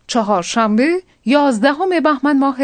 چهارشنبه 11 بهمن ماه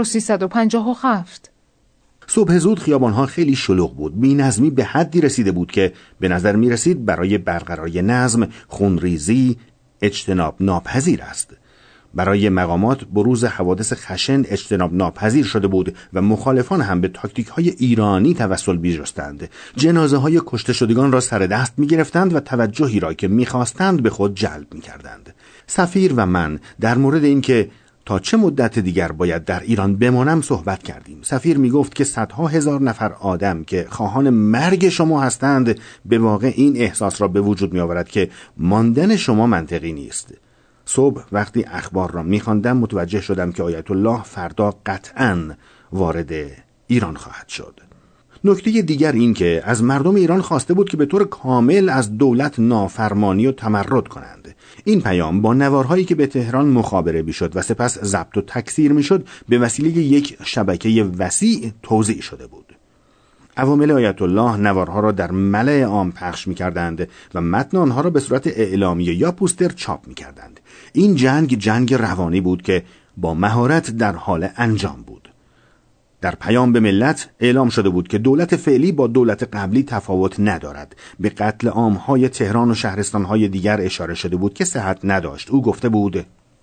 1357. صبح زود خیابان‌ها خیلی شلوغ بود. بی‌نظمی به حدی رسیده بود که به نظر می‌رسید برای برقراری نظم خونریزی اجتناب ناپذیر است. برای مقامات بروز حوادث خشن اجتناب ناپذیر شده بود و مخالفان هم به تاکتیک‌های ایرانی توسل می‌جستند. جنازه‌های کشته شدگان را سر دست می‌گرفتند و توجهی را که می‌خواستند به خود جلب می‌کردند. سفیر و من در مورد اینکه تا چه مدت دیگر باید در ایران بمانم صحبت کردیم. سفیر میگفت که صدها هزار نفر آدم که خواهان مرگ شما هستند به واقع این احساس را به وجود می‌آورد که ماندن شما منطقی نیست. صبح وقتی اخبار را می‌خواندم متوجه شدم که آیت الله فردا قطعاً وارد ایران خواهد شد. نکته دیگر این که از مردم ایران خواسته بود که به طور کامل از دولت نافرمانی و تمرد کنند. این پیام با نوارهایی که به تهران مخابره می‌شد و سپس ضبط و تکثیر می‌شد به وسیله یک شبکه وسیع توزیع شده بود. عوامل آیت الله نوارها را در ملأ عام پخش می‌کردند و متن آنها را به صورت اعلامیه یا پوستر چاپ می‌کردند. این جنگ روانی بود که با مهارت در حال انجام بود. در پیام به ملت اعلام شده بود که دولت فعلی با دولت قبلی تفاوت ندارد. به قتل عام‌های تهران و شهرستان‌های دیگر اشاره شده بود که صحت نداشت. او گفته بود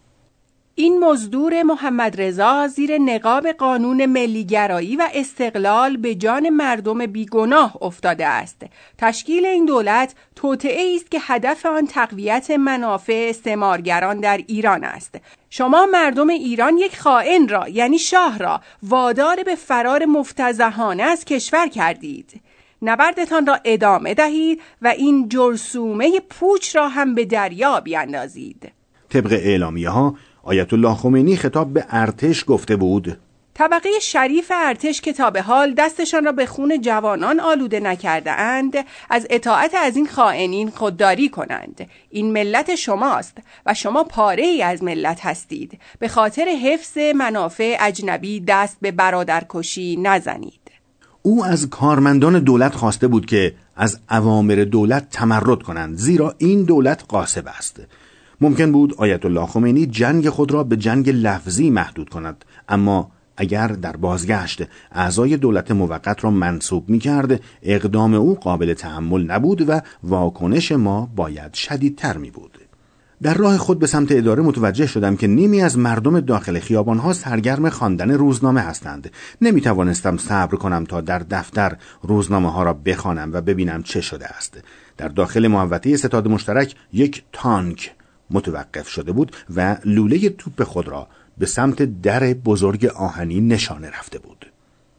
این مزدور محمد رضا زیر نقاب قانون ملیگرایی و استقلال به جان مردم بیگناه افتاده است. تشکیل این دولت توطئه‌ای است که هدف آن تقویت منافع استعمارگران در ایران است. شما مردم ایران یک خائن را یعنی شاه را وادار به فرار مفتضحانه از کشور کردید. نبردتان را ادامه دهید و این جرثومه پوچ را هم به دریا بیاندازید. طبق اعلامیه‌ها آیت الله خمینی خطاب به ارتش گفته بود طبقه شریف ارتش که تا به حال دستشان را به خون جوانان آلوده نکرده اند از اطاعت از این خائنین خودداری کنند. این ملت شماست و شما پاره ای از ملت هستید. به خاطر حفظ منافع اجنبی دست به برادرکشی نزنید. او از کارمندان دولت خواسته بود که از اوامر دولت تمرد کنند، زیرا این دولت غاصب است. ممکن بود آیت الله خمینی جنگ خود را به جنگ لفظی محدود کند، اما اگر در بازگشت اعضای دولت موقت را منصوب می‌کرد، اقدام او قابل تحمل نبود و واکنش ما باید شدیدتر می‌بود. در راه خود به سمت اداره متوجه شدم که نیمی از مردم داخل خیابان‌ها سرگرم خواندن روزنامه هستند. نمی‌توانستم صبر کنم تا در دفتر روزنامه‌ها را بخوانم و ببینم چه شده است. در داخل محوطه ستاد مشترک یک تانک متوقف شده بود و لوله توپ خود را به سمت در بزرگ آهنی نشانه رفته بود.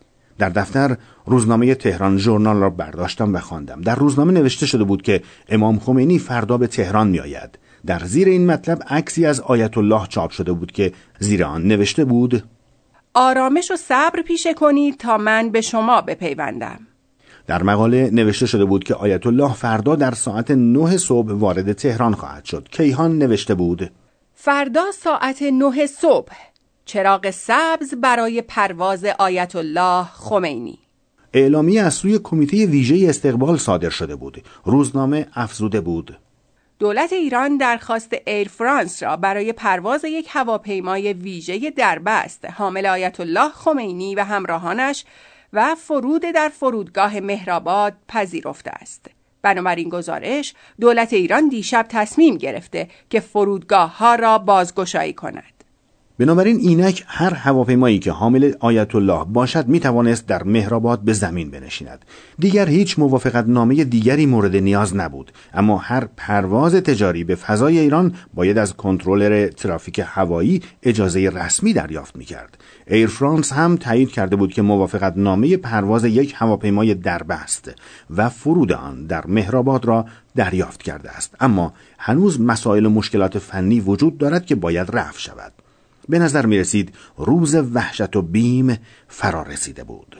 در دفتر روزنامه تهران ژورنال را برداشتم و خواندم. در روزنامه نوشته شده بود که امام خمینی فردا به تهران می آید. در زیر این مطلب عکسی از آیت الله چاپ شده بود که زیر آن نوشته بود آرامش و صبر پیشه کنید تا من به شما بپیوندم. در مقاله نوشته شده بود که آیت الله فردا در ساعت 9 صبح وارد تهران خواهد شد. کیهان نوشته بود فردا ساعت 9 صبح چراغ سبز برای پرواز آیت الله خمینی. اعلامیه از سوی کمیته ویژه استقبال صادر شده بود. روزنامه افزوده بود دولت ایران درخواست ایر فرانس را برای پرواز یک هواپیمای ویژه دربست حامل آیت الله خمینی و همراهانش و فرود در فرودگاه مهرآباد پذیرفته است. بنابراین گزارش دولت ایران دیشب تصمیم گرفته که فرودگاه‌ها را بازگشایی کند. بنابراین اینک هر هواپیمایی که حامل آیت الله باشد میتوانست در مهرآباد به زمین بنشیند. دیگر هیچ موافقت نامه دیگری مورد نیاز نبود، اما هر پرواز تجاری به فضای ایران باید از کنترلر ترافیک هوایی اجازه رسمی دریافت میکرد. ایر فرانس هم تایید کرده بود که موافقت نامه پرواز یک هواپیمای دربست و فرود آن در مهرآباد را دریافت کرده است، اما هنوز مسائل و مشکلات فنی وجود دارد که باید رفع شود. به نظر می رسید روز وحشت و بیم فرا رسیده بود.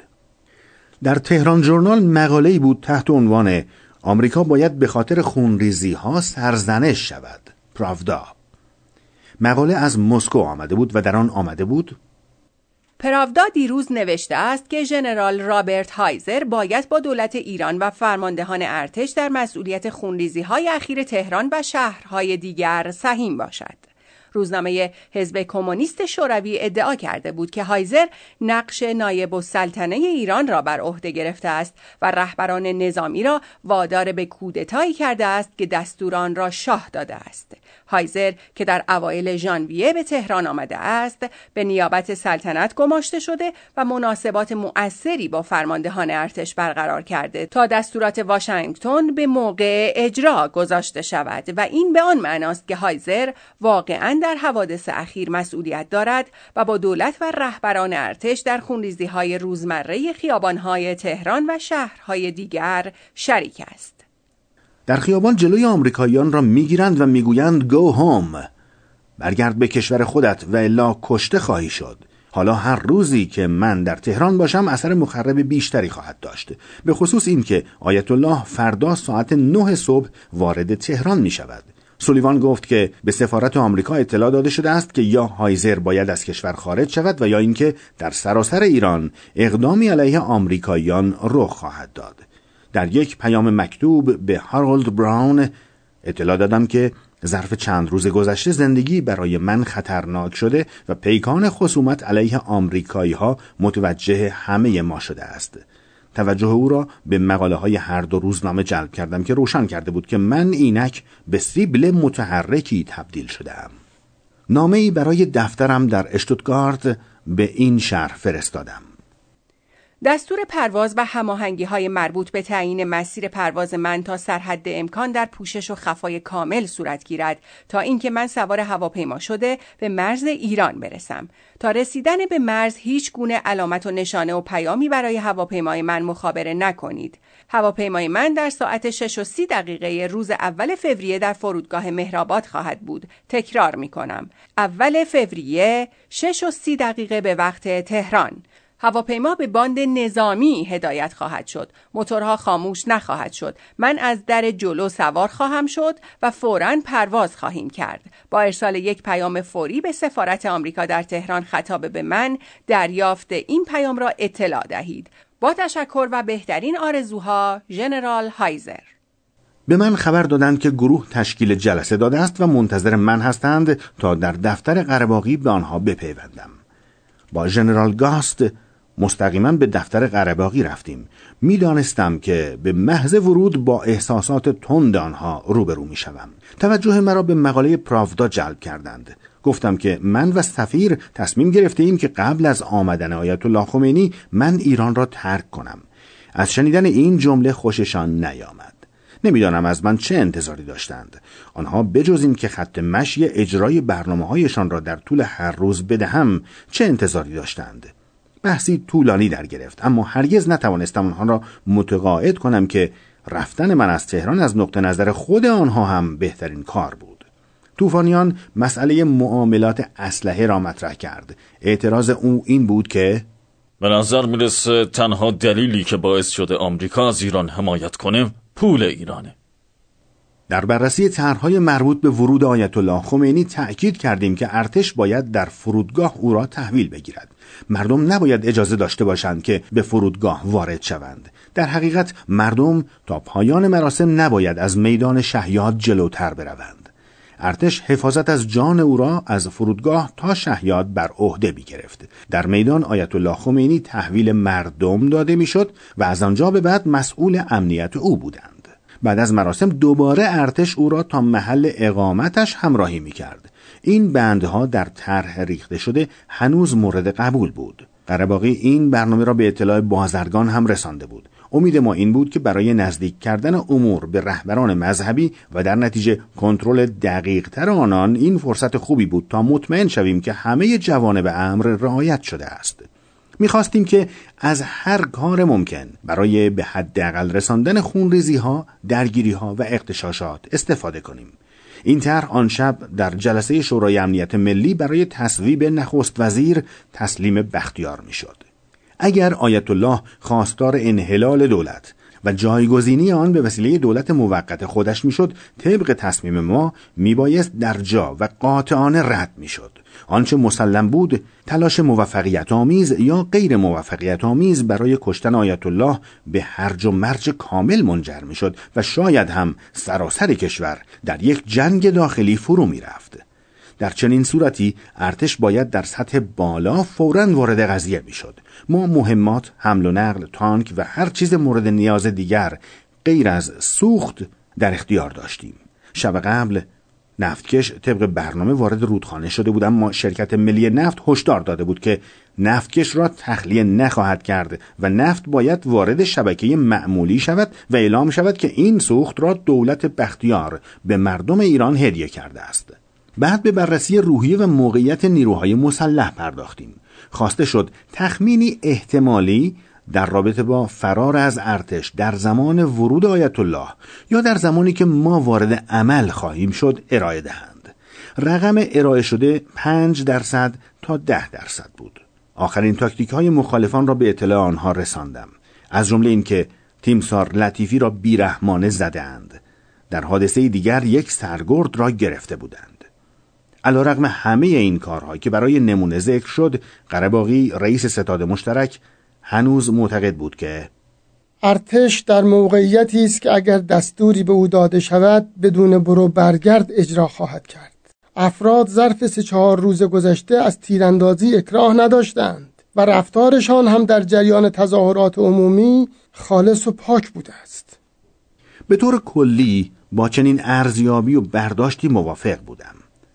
در تهران ژورنال مقاله‌ای بود تحت عنوان آمریکا باید به خاطر خونریزی ها سرزنش شود. پراودا. مقاله از مسکو آمده بود و در آن آمده بود پراودا دیروز نوشته است که ژنرال رابرت هایزر باید با دولت ایران و فرماندهان ارتش در مسئولیت خونریزی‌های اخیر تهران و شهرهای دیگر سهیم باشد. روزنامه حزب کمونیست شوروی ادعا کرده بود که هایزر نقش نایب السلطنه ایران را بر عهده گرفته است و رهبران نظامی را وادار به کودتایی کرده است که دستور آن را شاه داده است. هایزر که در اوایل ژانویه به تهران آمده است، به نیابت سلطنت گماشته شده و مناسبات مؤثری با فرماندهان ارتش برقرار کرده تا دستورات واشنگتن به موقع اجرا گذاشته شود و این به آن معناست که هایزر واقعاً در حوادث اخیر مسئولیت دارد و با دولت و رهبران ارتش در خونریزی‌های روزمره خیابان‌های تهران و شهرهای دیگر شریک است. در خیابان جلوی آمریکاییان را میگیرند و میگویند گو هوم، برگرد به کشور خودت و الا کشته خواهی شد. حالا هر روزی که من در تهران باشم اثر مخرب بیشتری خواهد داشت، به خصوص این که آیت الله فردا ساعت 9 صبح وارد تهران می شود. سولیوان گفت که به سفارت آمریکا اطلاع داده شده است که یا هایزر باید از کشور خارج شود و یا اینکه در سراسر ایران اقدامی علیه آمریکاییان رخ خواهد داد. در یک پیام مکتوب به هارولد براون اطلاع دادم که ظرف چند روز گذشته زندگی برای من خطرناک شده و پیکان خصومت علیه آمریکایی‌ها متوجه همه ما شده است. توجه او را به مقاله‌های هر دو روزنامه جلب کردم که روشن کرده بود که من اینک به سیبل متحرکی تبدیل شده‌ام. نامه‌ای برای دفترم در اشتوتگارت به این شهر فرستادم. دستور پرواز و هماهنگی‌های مربوط به تعیین مسیر پرواز من تا سرحد امکان در پوشش و خفای کامل صورت گیرد تا اینکه من سوار هواپیما شده به مرز ایران برسم. تا رسیدن به مرز هیچ گونه علامت و نشانه و پیامی برای هواپیمای من مخابره نکنید. هواپیمای من در ساعت 6:30 روز اول فوریه در فرودگاه مهرآباد خواهد بود. تکرار می‌کنم. اول فوریه 6:30 به وقت تهران. هواپیما به باند نظامی هدایت خواهد شد. موتورها خاموش نخواهد شد. من از در جلو سوار خواهم شد و فوراً پرواز خواهیم کرد. با ارسال یک پیام فوری به سفارت آمریکا در تهران خطاب به من، دریافت این پیام را اطلاع دهید. با تشکر و بهترین آرزوها، ژنرال هایزر. به من خبر دادند که گروه تشکیل جلسه داده است و منتظر من هستند تا در دفتر قره‌باغی به آنها بپیوندم. با ژنرال گاست مستقیما به دفتر قره‌باغی رفتیم. میدانستم که به محض ورود با احساسات تند آنها روبرو میشوم. توجه مرا به مقاله پراودا جلب کردند. گفتم که من و سفیر تصمیم گرفتیم که قبل از آمدن آیت الله خمینی من ایران را ترک کنم. از شنیدن این جمله خوششان نیامد. نمیدانم از من چه انتظاری داشتند. آنها بجز این که خط مشی اجرای برنامه‌هایشان را در طول هر روز بدهم چه انتظاری داشتند؟ بحثی طولانی در گرفت، اما هرگز نتوانستم آنها را متقاعد کنم که رفتن من از تهران از نقطه نظر خود آنها هم بهترین کار بود. طوفانیان مسئله معاملات اسلحه را مطرح کرد. اعتراض او این بود که به نظر میرسه تنها دلیلی که باعث شده آمریکا از ایران حمایت کنه پول ایرانه. در بررسی طرح‌های مربوط به ورود آیت الله خمینی تأکید کردیم که ارتش باید در فرودگاه او را تحویل بگیرد. مردم نباید اجازه داشته باشند که به فرودگاه وارد شوند. در حقیقت مردم تا پایان مراسم نباید از میدان شهیاد جلوتر بروند. ارتش حفاظت از جان او را از فرودگاه تا شهیاد بر عهده می‌گرفت. در میدان آیت الله خمینی تحویل مردم داده می‌شد و از آنجا به بعد مسئول امنیت او بودند. بعد از مراسم دوباره ارتش او را تا محل اقامتش همراهی می‌کرد. این بندها در طرح ریخته شده هنوز مورد قبول بود. قره‌باغی این برنامه را به اطلاع بازرگان هم رسانده بود. امید ما این بود که برای نزدیک کردن امور به رهبران مذهبی و در نتیجه کنترل دقیق‌تر آنان این فرصت خوبی بود تا مطمئن شویم که همه جوانب امر رعایت شده است. می‌خواستیم که از هر کار ممکن برای به حداقل رساندن خونریزی‌ها، درگیری‌ها و اغتشاشات استفاده کنیم. این طرح آن شب در جلسه شورای امنیت ملی برای تصویب نخست وزیر تسلیم بختیار می‌شد. اگر آیت الله خواستار انحلال دولت و جایگزینی آن به وسیله دولت موقت خودش میشد، طبق تصمیم ما میبایست در جا و قاطعانه رد میشد. آنچه مسلم بود تلاش موفقیت آمیز یا غیر موفقیت آمیز برای کشتن آیت الله به هرج و مرج کامل منجر میشد و شاید هم سراسر کشور در یک جنگ داخلی فرو میرفت. در چنین صورتی ارتش باید در سطح بالا فوراً وارد قضیه میشد. ما مهمات، حمل و نقل، تانک و هر چیز مورد نیاز دیگر غیر از سوخت در اختیار داشتیم. شب قبل نفتکش طبق برنامه وارد رودخانه شده بود، اما شرکت ملی نفت هشدار داده بود که نفتکش را تخلیه نخواهد کرد و نفت باید وارد شبکه معمولی شود و اعلام شود که این سوخت را دولت بختیار به مردم ایران هدیه کرده است. بعد به بررسی روحیه و موقعیت نیروهای مسلح پرداختیم. خواسته شد تخمینی احتمالی در رابطه با فرار از ارتش در زمان ورود آیت الله یا در زمانی که ما وارد عمل خواهیم شد ارائه دهند. رقم ارائه شده 5% تا 10% بود. آخرین تاکتیک های مخالفان را به اطلاع آنها رساندم، از جمله این که تیمسار لطیفی را بیرحمانه زدند. در حادثه دیگر یک سرگرد را گرفته بودند. علیرغم همه این کارها که برای نمونه ذکر شد، قره‌باقی رئیس ستاد مشترک هنوز معتقد بود که ارتش در موقعیتی است که اگر دستوری به او داده شود بدون برو برگرد اجرا خواهد کرد. افراد ظرف 3-4 روز گذشته از تیراندازی اکراه نداشتند و رفتارشان هم در جریان تظاهرات عمومی خالص و پاک بوده است. به طور کلی با چنین ارزیابی و برداشتی موافق بودم،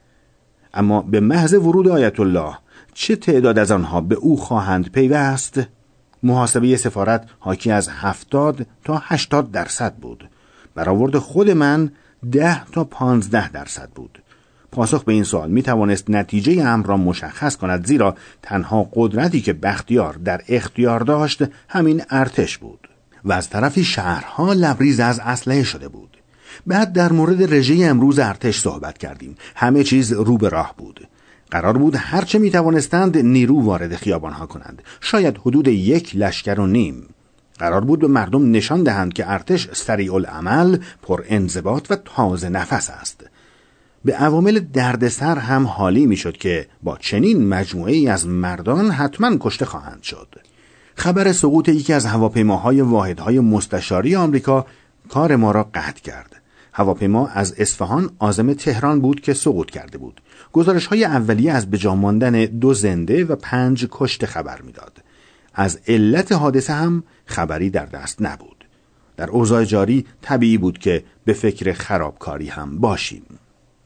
اما به محض ورود آیت الله چه تعداد از آنها به او خواهند پیوست؟ محاسبه سفارت حاکی از 70 تا 80% بود. برآورد خود من 10 تا 15% بود. پاسخ به این سوال می توانست نتیجه امر را مشخص کند، زیرا تنها قدرتی که بختیار در اختیار داشت همین ارتش بود و از طرفی شهرها لبریز از اسلحه شده بود. بعد در مورد رژه امروز ارتش صحبت کردیم. همه چیز رو به راه بود. قرار بود هرچه می توانستند نیرو وارد خیابانها کنند، شاید حدود 1.5 لشکر. قرار بود به مردم نشان دهند که ارتش سریع العمل، پر انضباط و تازه نفس است. به عوامل دردسر هم حالی می شد که با چنین مجموعه‌ای از مردان حتما کشته خواهند شد. خبر سقوط یکی از هواپیماهای واحدهای مستشاری آمریکا کار ما را قطع کرد. هواپیما از اصفهان عازم تهران بود که سقوط کرده بود. گزارش‌های اولیه از بجا ماندن 2 زنده و 5 کشته خبر می‌داد. از علت حادثه هم خبری در دست نبود. در اوضاع جاری طبیعی بود که به فکر خرابکاری هم باشیم.